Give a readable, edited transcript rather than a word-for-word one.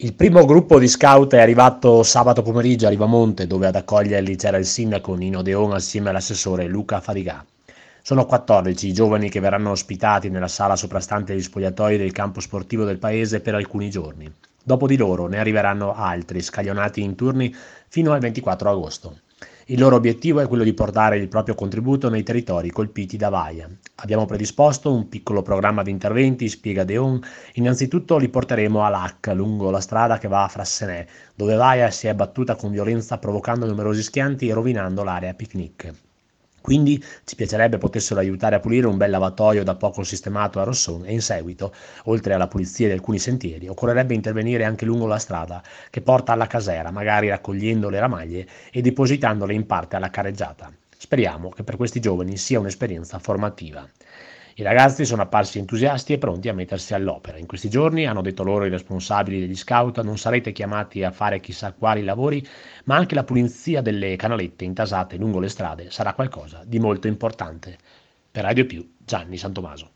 Il primo gruppo di scout è arrivato sabato pomeriggio a Rivamonte, dove ad accoglierli c'era il sindaco Nino Deon assieme all'assessore Luca Fadigà. Sono 14 i giovani che verranno ospitati nella sala soprastante gli spogliatoi del campo sportivo del paese per alcuni giorni. Dopo di loro ne arriveranno altri, scaglionati in turni fino al 24 agosto. Il loro obiettivo è quello di portare il proprio contributo nei territori colpiti da Vaia. Abbiamo predisposto un piccolo programma di interventi, spiega Deon. Innanzitutto li porteremo a Lac, lungo la strada che va a Frassenè, dove Vaia si è battuta con violenza provocando numerosi schianti e rovinando l'area picnic. Quindi ci piacerebbe potessero aiutare a pulire un bel lavatoio da poco sistemato a Rosson e in seguito, oltre alla pulizia di alcuni sentieri, occorrerebbe intervenire anche lungo la strada che porta alla casera, magari raccogliendo le ramaglie e depositandole in parte alla carreggiata. Speriamo che per questi giovani sia un'esperienza formativa. I ragazzi sono apparsi entusiasti e pronti a mettersi all'opera. In questi giorni, hanno detto loro i responsabili degli scout, non sarete chiamati a fare chissà quali lavori, ma anche la pulizia delle canalette intasate lungo le strade sarà qualcosa di molto importante. Per Radio Più, Gianni Santomaso.